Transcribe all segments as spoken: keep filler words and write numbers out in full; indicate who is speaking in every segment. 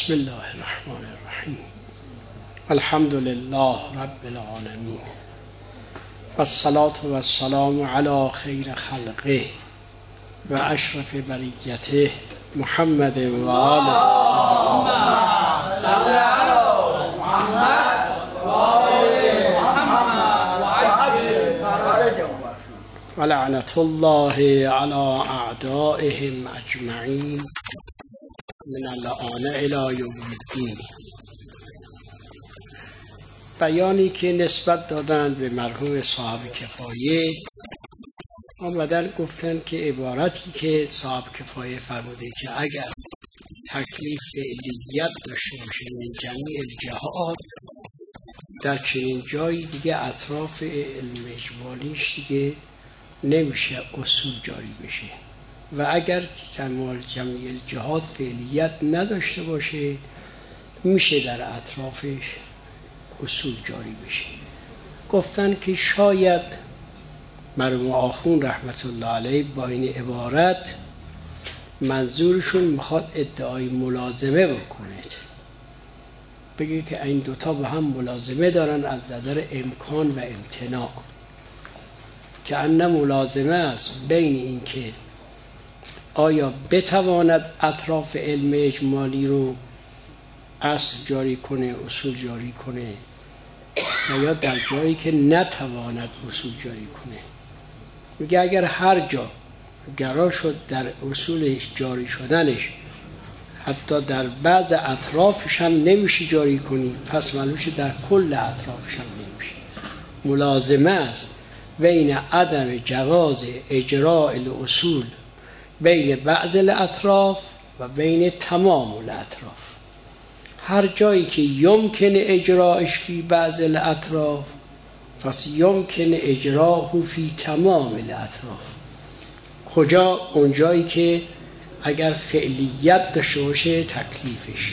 Speaker 1: بسم الله الرحمن الرحیم. الحمد لله رب العالمین والصلاة والسلام علی خیر خلقه و اشرف بریته محمد و آله. اللهم صل علی محمد و آل محمد و عجل فرجهم و لعنة الله علی اعدائهم اجمعین من الآن الی یوم الدین. بیانی که نسبت دادند به مرحوم صاحب کفایه، آمدن گفتن که عبارتی که صاحب کفایه فرموده که اگر تکلیف علیت داشته باشه من جمیع الجهات، در چنین جایی دیگه اطراف علم اجمالیش دیگه نمیشه اصول جاری بشه، و اگر تمام جمیع الجهات فعلیت نداشته باشه میشه در اطرافش اصول جاری بشه. گفتن که شاید مرحوم آخوند رحمت الله علیه با این عبارت منظورشون میخواد ادعای ملازمه بکنه، بگه که این دوتا با هم ملازمه دارن از نظر امکان و امتناع، که ان ملازمه است بین این که آیا بتواند اطراف علم اجمالی رو اصل جاری کنه، اصول جاری کنه، و یا در جایی که نتواند اصول جاری کنه. میگه اگر هر جا گرا شد در اصولش جاری شدنش حتی در بعض اطرافش هم نمیشه جاری کنی، پس معلومه در کل اطرافش هم نمیشه. ملازمه است بین عدم جواز اجراء الاصول بین بعض الاطراف و بین تمام الاطراف. هر جایی که یمکن اجراش فی بعض الاطراف پس یمکن اجراه فی تمام الاطراف. کجا؟ اون جایی که اگر فعلیت داشته باشه تکلیفش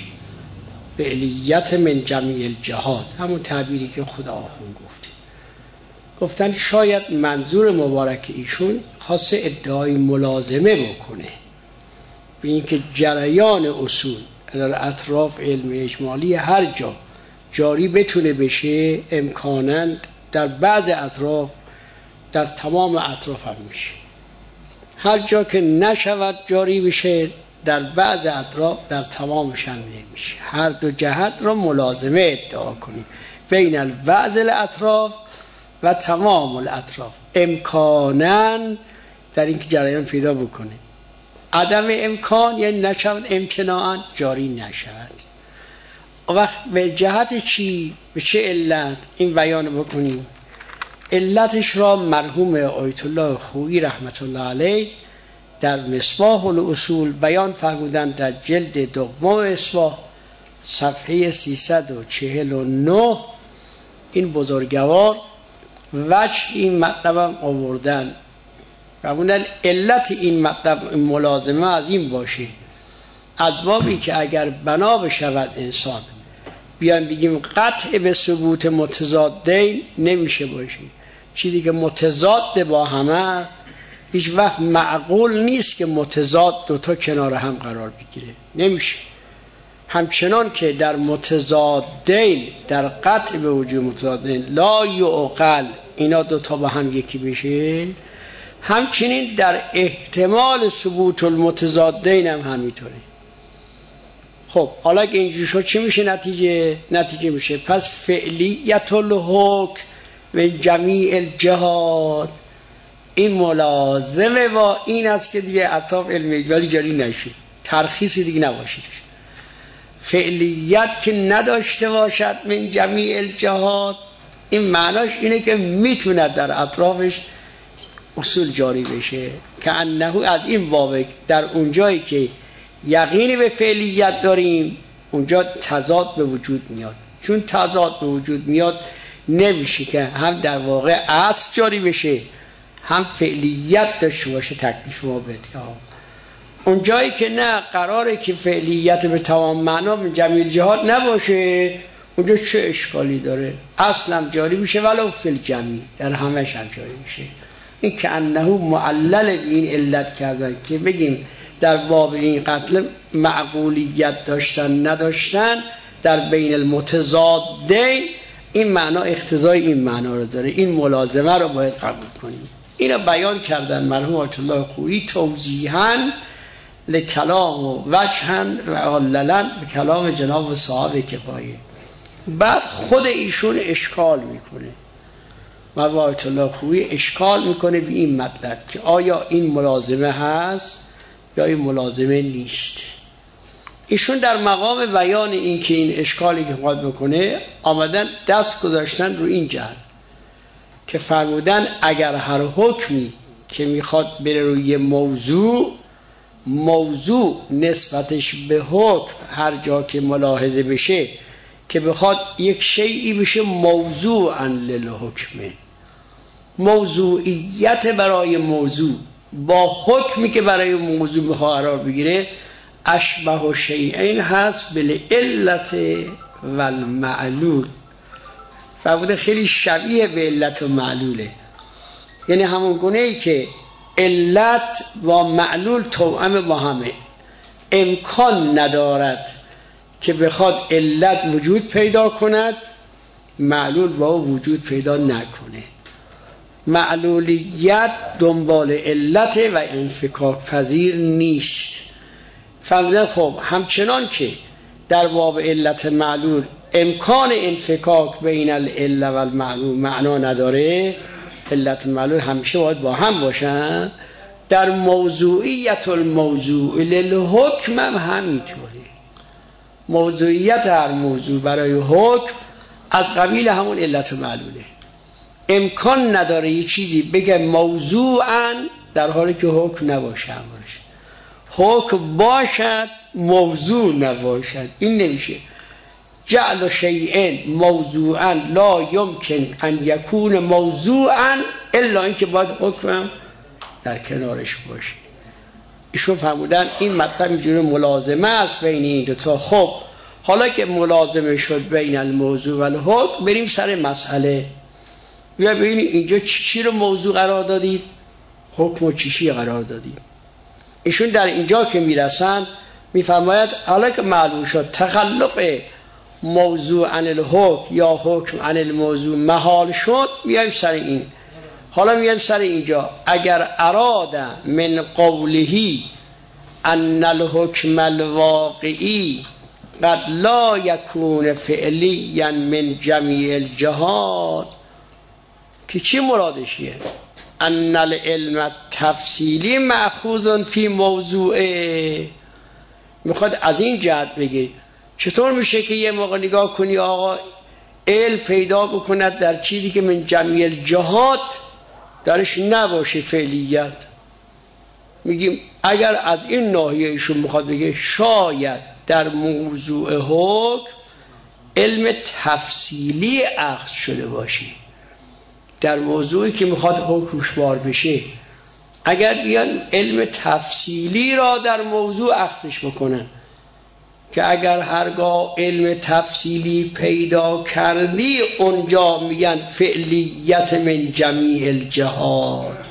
Speaker 1: فعلیت من جمیع الجهات، همون تعبیری که خدا آخوند گفته. گفتن شاید منظور مبارک ایشون خاص ادعای ملازمه بکنه به اینکه جریان اصول در اطراف علم اجمالی هر جا جاری بتونه بشه، امکاناً در بعض اطراف در تمام اطراف هم میشه. هر جا که نشود جاری بشه در بعض اطراف در تمامش هم نمیشه. هر دو جهت را ملازمه ادعا کنیم بین بعض الاطراف و تمام الاطراف، امکاناً در اینکه جریان پیدا بکنه. عدم امکان یعنی نشود، امتناعاً جاری نشود. وقت به جهت چی؟ به چه علت این بیان بکنیم؟ علتش را مرحوم آیت الله خویی رحمت الله علیه در مصباح الاصول بیان فرمودند در جلد دوم مصباح صفحه سیصد و چهل و نه. این بزرگوار وجه این مطلب هم آوردن، فرمودن علت این مطلب ملازمه از این باشه، از بابی که اگر بنا بشود انسان بیان بگیم قطع به ثبوت متضادین نمیشه باشه. چیزی که متضاد با همه هیچ وقت معقول نیست که متضاد دوتا کنار هم قرار بگیره، نمیشه. همچنان که در متضادین در قطع به وجود متضادین لا یعقل اینا دوتا با هم یکی بشه، همچنین در احتمال ثبوت المتضادین هم همینطوره. خب حالا که اینجوری شد چی میشه نتیجه؟ نتیجه میشه پس فعلیت الحکم من جمیع الجهات این ملازمه با این است که دیگه اطراف علم اجمالی جاری نشه، ترخیصی دیگه نباشه. فعلیت که نداشته باشد من جمیع الجهات این معناش اینه که میتونه در اطرافش اصول جاری بشه، که انه از این بابه در اونجایی که یقینی به فعلیت داریم اونجا تضاد به وجود میاد. چون تضاد به وجود میاد نمیشه که هم در واقع اصل جاری بشه هم فعلیت داشته باشه تکلیف ما به تمام. اونجایی که نه قراره که فعلیت به تمام معنا به جمیع جهات نباشه اونجا چه اشکالی داره؟ اصلا جاری میشه ولو فی الجمیع، در همش هم جاری میشه. این که انه معلل این علت کردن که بگیم در باب این قتل معقولیت داشتن نداشتن در بین المتضادین، این معنا اقتضای این معنا رو داره، این ملازمه رو باید قبول کنیم. اینو بیان کردن مرحوم آیت الله خویی توضیحاً لکلام و وجهاً و عللاً به کلام جناب صاحب کفایه. بعد خود ایشون اشکال میکنه، مرحوم آیت الله خویی اشکال میکنه به این مطلب که آیا این ملازمه هست یا این ملازمه نیست. ایشون در مقام بیان این که این اشکالی که خواهد بکنه آمدن دست گذاشتن رو این جهت که فرمودن اگر هر حکمی که میخواد بره روی موضوع، موضوع نسبتش به حکم هر جا که ملاحظه بشه که بخواد یک شیئی بشه موضوعاً للحکمه، موضوعیت برای موضوع با حکمی که برای موضوع میخواد قرار بگیره اشبه و شیئین هست بالعلت و المعلول. فرموده خیلی شبیه به علت و معلوله، یعنی همون گونه ای که علت و معلول توأم با همه، امکان ندارد که بخواد علت وجود پیدا کند معلول با وجود پیدا نکنه. معلولیت دنبال علت و انفکاک پذیر نیست. فرمودن خب همچنان که در باب علت معلول امکان انفکاک بین العله و المعلول معنا نداره، علت معلول همیشه باید با هم باشن، در موضوعیت الموضوع للحکم هم همینطوره. موضوعیت هر موضوع برای حکم از قبیل همون علت معلوله. امکان نداره یه چیزی بگه موضوعاً در حالی که حکم نباشه، همونش حکم باشد موضوع نباشد، این نمیشه. جعل شیئن موضوعاً لا یمکن ان یکون موضوعاً الا اینکه باید حکم در کنارش باشه. ایشون فرمودن این مطلب اینجوری ملازمه است بین این دو تا. خب حالا که ملازمه شد بین الموضوع و الحکم، بریم سر مسئله. بیا ببینید اینجا چی, چی رو موضوع قرار دادید، حکم و چی چی قرار دادید. ایشون در اینجا که میرسن میفرماید حالا که معلوم شد تخلف موضوع عن الحکم یا حکم عن الموضوع محال شد، میایم سر این. حالا میایم سر اینجا اگر اراد من قوله ان الحکم الواقعی قد لا یکون فعلیا من جمیع الجهات، که چی مرادشیه؟ ان العلم تفصیلی مأخوذ فی موضوعه. میخواد از این جهت بگه چطور میشه که یه موقع نگاه کنی آقا علم پیدا بکند در چیزی که من جمیع الجهات درش نباشه فعلیت. میگیم اگر از این ناحیه ایشون میخواد بگه شاید در موضوع حکم علم تفصیلی اخذ شده باشه، در موضوعی که میخواد حکمش بار بشه اگر بیان علم تفصیلی را در موضوع اخذش بکنن که اگر هرگاه علم تفصیلی پیدا کردی اونجا میگن فعلیت من جمیع الجهات.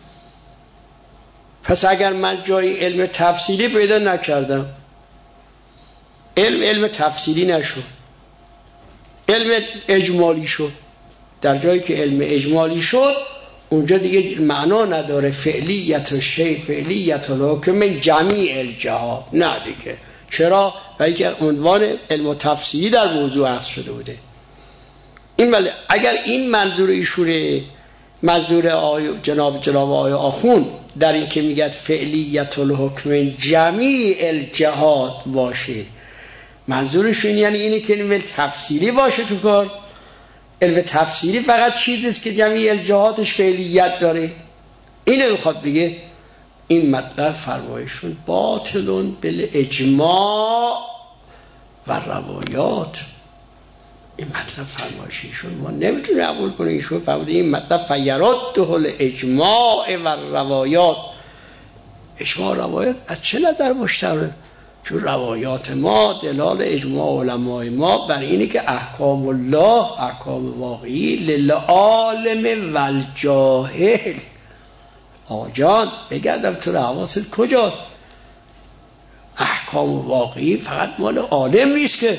Speaker 1: پس اگر من جای علم تفصیلی پیدا نکردم، علم علم تفصیلی نشد، علم اجمالی شد، در جایی که علم اجمالی شد اونجا دیگه معنا نداره فعلیت و شی فعلیت و که من جمیع الجهات، نه دیگه. چرا؟ برای که عنوان علم تفصیلی در موضوع اخذ شده بوده. این بله اگر این منظور ایشونه، منظور آی جناب جناب آی آخون در این که میگه فعلیت الحکم جمیع الجهات باشه، منظورشون یعنی اینه که علم تفصیلی باشه تو کار. علم تفصیلی فقط چیزیست که جمیع الجهاتش فعلیت داره، اینو میخواد بگه. این مطلب فرمایشون باطلون بالاجماع و روایات. این مطلب فرمایشون ما نمیتونیم قبول کنیم. ایشون فرموده این مطلب فیرده الاجماع و روایات. اجماع و روایات از چه نظر مشترک؟ چون روایات ما دلال اجماع علماء ما بر اینه که احکام الله احکام واقعی للعالم والجاهل. آقا جان بگردم تو حواست کجاست؟ احکام واقعی فقط مال عالم نیست که،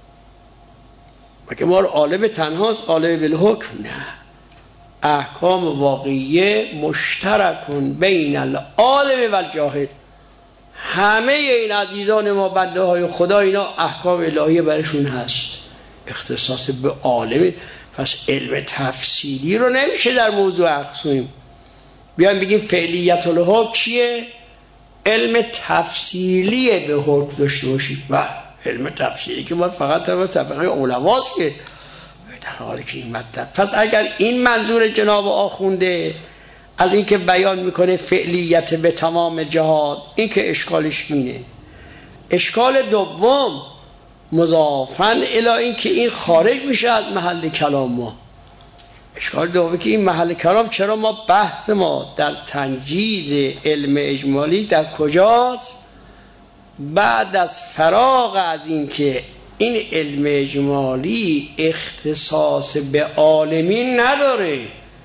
Speaker 1: مگه مال عالم تنهاست عالم بالحکم؟ نه، احکام واقعی مشترکون بین العالم و الجاهل. همه این عزیزان ما بنده های خدا اینا احکام الهی برشون هست، اختصاص به عالم. پس علم تفصیلی رو نمیشه در موضوع اقسیم بیان بگیم فعلیت الحکم چیه، علم تفصیلی به حکم داشته باشید. و علم تفصیلی که ما فقط در طبقه علماست که در حالی که این مطلب. پس اگر این منظور جناب آخونده از این که بیان میکنه فعلیت به تمام جهات، این که اشکالش مینه. اشکال دوم مضافن الی این که این خارج میشه از محل کلام ما. اشکال دومی که این محل کلام، چرا ما بحث ما در تنجیز علم اجمالی در کجاست؟ بعد از فراغ از این که این علم اجمالی اختصاص به عالمین نداره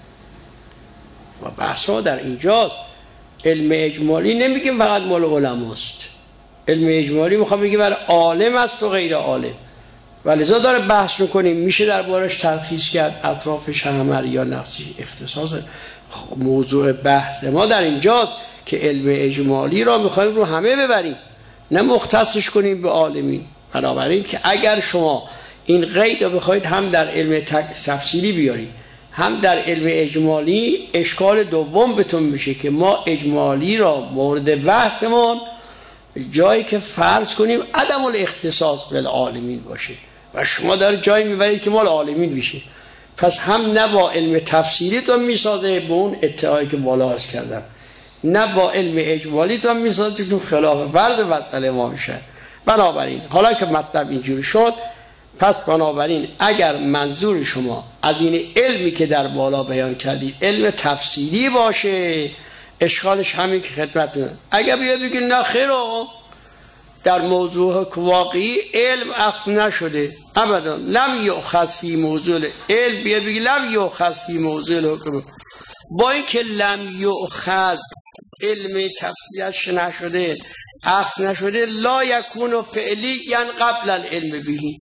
Speaker 1: و بحث ما در اینجاست. علم اجمالی نمیگیم فقط مال علماست، علم اجمالی میخوام بگیم برای عالم است و غیر عالم، ولذا داره بحث میکنیم. میشه دربارش تلخیص کرد اطرافش همه یا نقصی اختصاص. موضوع بحث ما در اینجاست که علم اجمالی را میخوایم رو همه ببریم، نه مختصش کنیم به عالمین. بنابراین که اگر شما این قید رو بخواید هم در علم تفصیلی بیارید هم در علم اجمالی، اشکال دوم بهتون میشه که ما اجمالی را مورد بحثمون جایی که فرض کنیم عدم الاختصاص بالعالمین باشه و شما داره جایی میبرید که مال عالمین میشه. پس هم نه با علم تفصیلی تا میسازه به اون ادعایی که بالا هست کردن، نه با علم اجمالی تا میسازه که خلاف فرض مسئله ما میشه. بنابراین حالا که مطلب اینجوری شد، پس بنابراین اگر منظور شما از این علمی که در بالا بیان کردید علم تفصیلی باشه، اشکالش همین که خدمتتون. اگر بیا بگید نه خیر آقا در موضوع واقعی علم اخذ نشده ابدا، لم یؤخذ فی موضوع علم، بیا بگید لم یؤخذ فی موضوع الحکم، با اینکه لم یؤخذ علم تفصیلش نشده اخذ نشده، لا یکون فعلی یعنی قبل العلم بهی،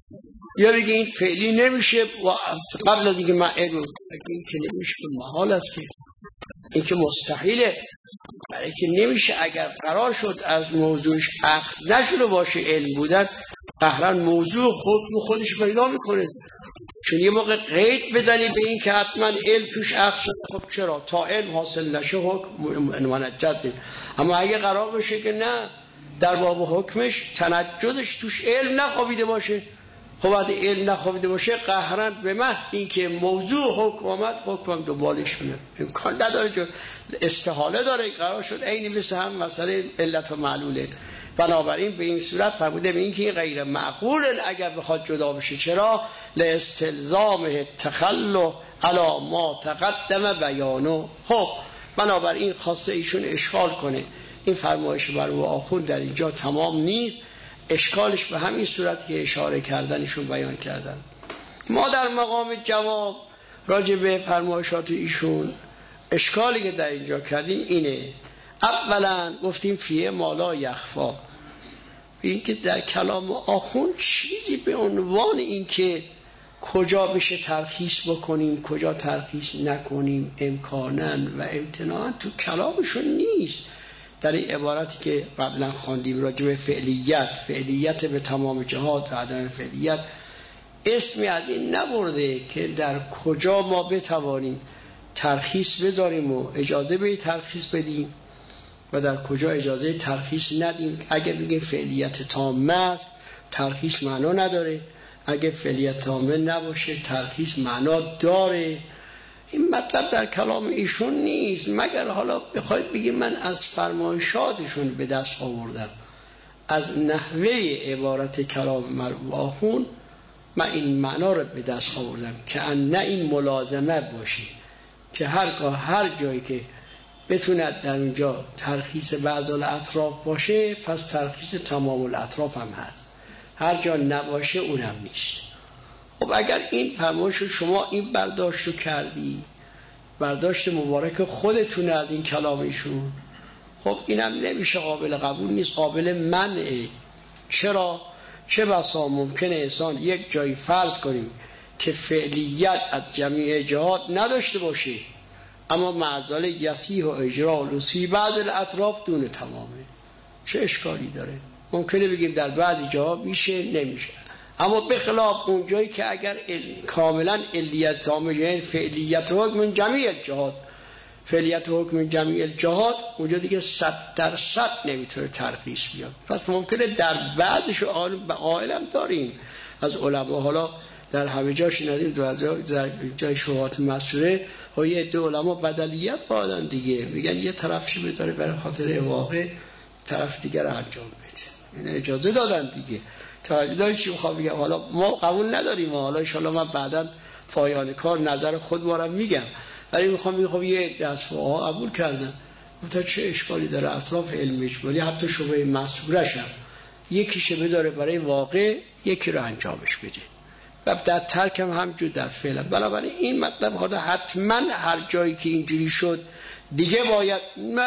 Speaker 1: یا بگی این فعلی نمیشه و قبل از اینکه من علم، این که نمیشه محال است که این که مستحیله، برای که نمیشه. اگر قرار شد از موضوعش اخذ نشده باشه علم بودن، قهرن موضوع خود خودش پیدا میکنه. چون یه موقع قید بزنی به این که حتما علم توش اخذ شده، خب چرا تا علم حاصل نشه حکم منجد. اما اگه قرار باشه که نه در باب حکمش تنجدش توش علم نخوابیده باشه، خب وقتی علم نخوابیده باشه قهرن به محض این که موضوع حکم آمد حکمم دوبالش میاد، امکان نداره که استحاله داره. قرار شد عین مثل هم مسئله علت و معلوله. بنابراین به این صورت فرموده به این که غیر معقول اگر بخواد جدا بشه. چرا؟ لاستلزامه تخلو علی ما تقدم بیانو. خب بنابراین خواسته ایشون اشکال کنه این فرمایش بر او آخوند در اینجا تمام نیست، اشکالش به همین صورت که اشاره کردنشون بیان کردن. ما در مقام جواب راجع به فرمایشات ایشون اشکالی که در اینجا کردیم اینه. اولا گفتیم فیه مالا یخفا، این که در کلام آخوند چیزی به عنوان این که کجا بشه ترخیص بکنیم کجا ترخیص نکنیم امکانا و امتناعا تو کلامشون نیست. در این عبارتی که قبلا خواندیم راجع به فعلیت، فعلیت به تمام جهات و عدم فعلیت، اسمی از این نبرده که در کجا ما بتوانیم ترخیص بذاریم و اجازه به ترخیص بدیم و در کجا اجازه ترخیص ندیم. اگه بگیم فعلیت تامه است ترخیص معنا نداره، اگه فعلیت تامه نباشه ترخیص معنا داره. این مطلب در کلام ایشون نیست، مگر حالا بخواید بگیم من از فرمایشاتشون به دست آوردم، از نحوه عبارت کلام مرحوم آخوند من این معنا رو به دست آوردم که ان نه این ملازمه باشه که هرگاه هر جایی که بتوند در اونجا ترخیص بعض الاطراف باشه پس ترخیص تمام الاطراف هم هست، هر جا نباشه اونم نیست. خب اگر این فرمایش شما این برداشت رو کردی، برداشت مبارک خودتونه از این کلامشون، خب خب اینم نمیشه، قابل قبول نیست، قابل منعه. چرا؟ چه بسا ممکنه انسان یک جایی فرض کنیم که فعلیت از جمیع جهات نداشته باشه، اما معزال یسیح و اجرا و لسی بعض الاطراف دون تمامه. چه اشکالی داره؟ ممکنه بگیم در بعضی جاها میشه، نمیشه. اما بخلاف اون جایی که اگر کاملا علیت تامه، یعنی فعلیت حکم جمیع جهات، فعلیت حکم جمیع جهات، اونجا دیگه صد درصد نمیتونه ترخیص بیاد. پس ممکنه در بعضش قائل هم داریم از علما، حالا در همه جاش ندیم، در جای شبهات مسئوله ها یه عده علما بدلیت قائلن دیگه، میگن یه طرفش بذاره برای خاطر واقع، طرف دیگر رو انجام بده. این اجازه دادن دیگه. توجه دارید چی میخوام بگم؟ حالا ما قبول نداریم، حالا ان شاءالله من بعداً پایان کار نظر خود بارم میگم، ولی میخوام میخوام یه دستگاه قبول کردن. تا چه اشکالی داره اطراف علم اجمالی حتی شبه مسئولش هم یکیشه بداره برای واقع، یکی رو انجامش بده و در ترک هم همجور در فعل. بنابراین این مطلب حالا حتما هر جایی که اینجوری شد دیگه باید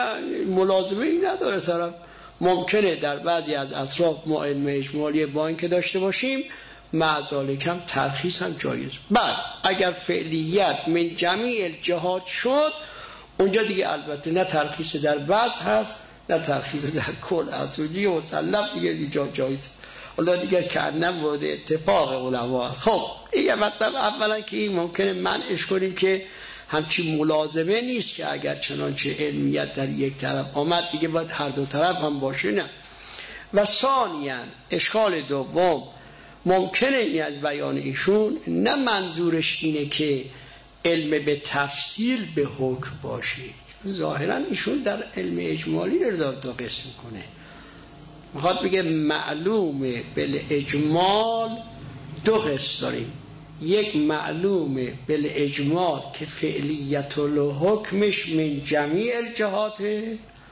Speaker 1: ملازمه ای نداره طرف. ممکنه در بعضی از اطراف ما علم اجمالی با این که داشته باشیم، معذالک هم ترخیص هم جایز. بعد اگر فعلیت من جمیع الجهات شد، اونجا دیگه البته نه ترخیص در بعض هست نه ترخیص در کل هست، اونجا مسلم دیگه دیگه جایز. حالا دیگه کردن مورد اتفاق علما. خب این مطلب اولا که این ممکنه منعش کنیم که همچین ملازمه نیست که اگر چنانچه علمیت در یک طرف آمد دیگه باید هر دو طرف هم باشه، نه. و ثانیاً اشکال دوم ممکنه این از بیان ایشون نه منظورش اینه که علم به تفصیل به حکم باشه. ظاهراً ایشون در علم اجمالی رو دو قسم کنه، میخواد بگه معلوم بالاجمال دو قسم داریم. یک معلوم بالاجمال که فعلیت الحکمش من جمیع الجهاته،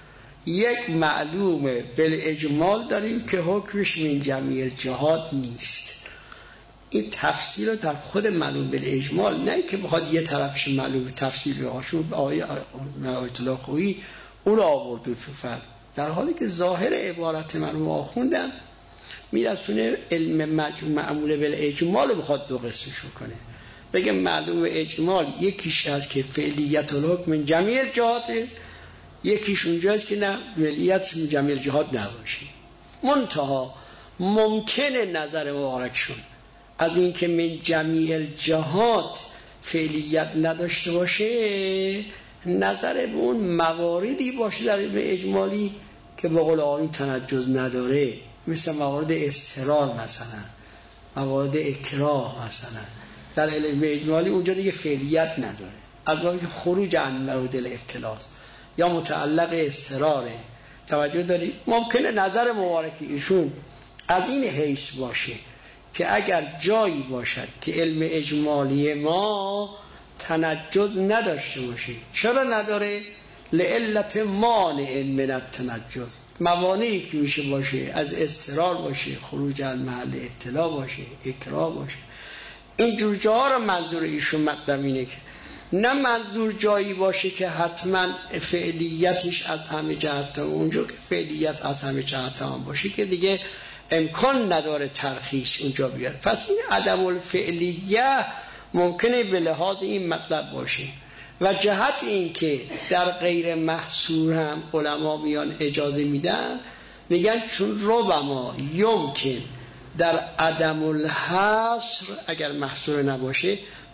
Speaker 1: یک معلوم بالاجمال داریم که حکمش من جمیع الجهات نیست. این تفصیل رو در خود معلوم بالاجمال، نه که بخواد یه طرفش معلوم تفصیل هاشون آیه آیت الله خویی اون رو آورد تو فرد، در حالی که ظاهر عبارت من رو خوندم میرسونه علم معمول بالاجمال بخواد دو قسمش کنه، بگه معلوم اجمال یکیش هست که فعلیت الحکم من جمیع الجهاته، یکیش اونجاست که نه فعلیت من جمیع الجهات نباشه. منتها ممکنه نظر مبارکشون از این که من جمیع الجهات فعلیت نداشته باشه، نظر به اون مواردی باشه در علم اجمالی که به قول آقایون تنجز نداره، مثل موارد اضطرار مثلا، موارد اکراه مثلا. در علم اجمالی اونجا دیگه فعلیت نداره، از بابی که خروج عن موارد الاختلاس یا متعلق اضطراره. توجه داری؟ ممکنه نظر مبارک ایشون از این حیث باشه که اگر جایی باشد که علم اجمالی ما تنجز نداشته باشه. چرا نداره؟ لعلت مانع من التنجز، موانعی که میشه باشه، از اضطرار باشه، خروج از محل اطلاع باشه، اکراه باشه. این جور جاها رو منظور ایشون مطلب اینه که نه منظور جایی باشه که حتما فعلیتش از همه جهت، اونجا که فعلیت از همه جهت هم باشه که دیگه امکان نداره ترخیص اونجا بیاد. پس این عدم الفعلیه ممکنه به لحاظ این مطلب باشه. و جهت این که در غیر محصور هم علما میان اجازه میدن، میگن چون ربما یمکن در عدم الحصر اگر محصور نباشه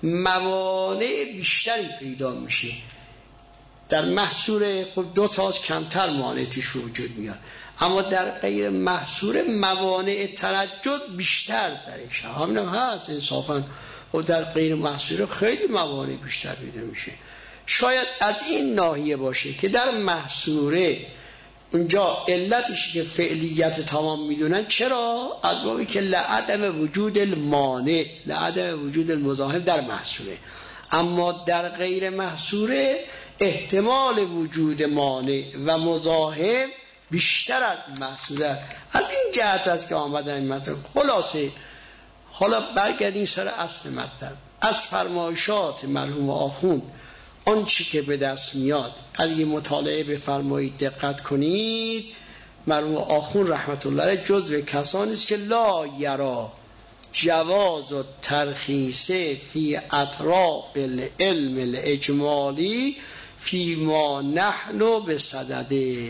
Speaker 1: موانع بیشتری پیدا میشه. در محصور خود دو تاست کمتر مانع توش وجود میاد، اما در غیر محصور موانع تنجد بیشتر درش همین هم هست انصافا. و در غیر محصور خیلی موانع بیشتر پیدا میشه. شاید از این ناحیه باشه که در محصوره اونجا علتش که فعلیت تمام میدونن. چرا؟ از بابی که لعدم وجود المانع، لعدم وجود المزاحم در محصوره. اما در غیر محصوره احتمال وجود مانع و مزاحم بیشتر از محصوره. از این جهت است که آمدن این مطلب. خلاصه حالا برگردیم سر اصل مطلب. از فرمایشات مرحوم آخوند آن چی که به دست میاد اگه مطالعه بفرمایید دقت کنید، مرحوم آخوند رحمت الله علیه جزو کسانی است که لا یرا جواز و ترخیص فی اطراف العلم الاجمالی فی ما نحن به صدده.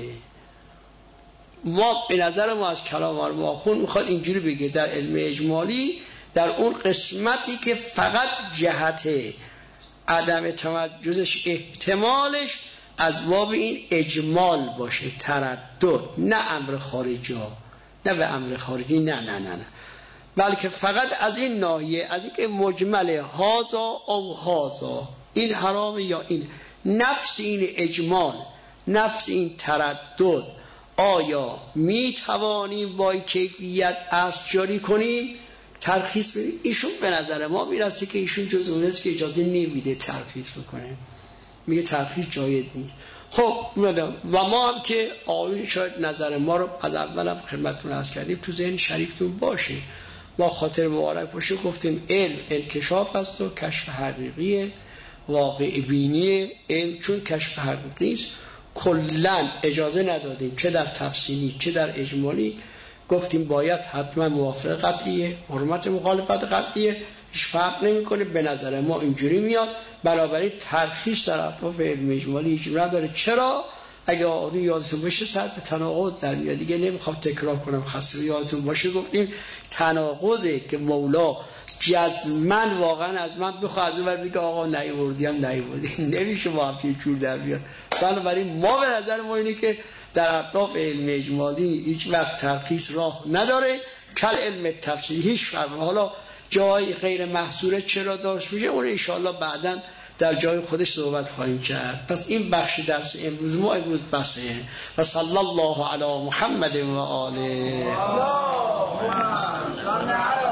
Speaker 1: ما به نظر ما از کلام مرحوم آخوند میخواد اینجوری بگه در علم اجمالی در اون قسمتی که فقط جهت عدم تمجزش احتمالش از باب این اجمال باشه، تردد، نه امر خارجی ها، نه به امر خارجی، نه نه نه نه بلکه فقط از این ناحیه، از اینکه مجمل هازا او هازا، این حرام یا این، نفس این اجمال، نفس این تردد، آیا می توانیم با این کیفیت اصل جاری کنیم؟ ترخیص بدیم؟ ایشون به نظر ما میرسه که ایشون جز اون است که اجازه نمیده ترخیص بکنه، میگه ترخیص جایز نیست. خب و ما هم که آقایون شاید نظر ما رو از اول هم خدمتتون عرض کردیم تو ذهن شریفتون باشه، ما خاطر مبارک باشه گفتیم علم انکشاف است و کشف حقیقی واقع بینی علم، چون کشف حقیقی است کلن اجازه ندادیم چه در تفصیلی چه در اجمالی، گفتیم باید حتما موافقه قطعیه، حرمت مخالفت قطعیه، هیچ فرق نمیکنه. به نظر ما اینجوری میاد، بنابراین ترخیص در اطراف علم اجمالی هیچ نداره. چرا؟ اگه آقایون یادتون باشه سر به تناقض در میاد، دیگه نمیخوام تکرار کنم، خسته یادتون باشه گفتیم تناقضه که مولا جزمن واقعا از من بخواد از اون بگه آقا نیاوردیم نیاوردیم، نمیشه با هم یه جور در بیاد. بنابراین ما به نظر ما اینه که در اطراف علم اجمالی هیچ وقت ترخیص راه نداره، کل علم تفصیلی هیچ فرق. حالا جای غیر محصوره چرا داشت میشه، اون انشاءالله بعداً در جای خودش صحبت خواهیم کرد. پس این بخش درس امروز ما امروز بسه و صلی الله علی محمد و آله.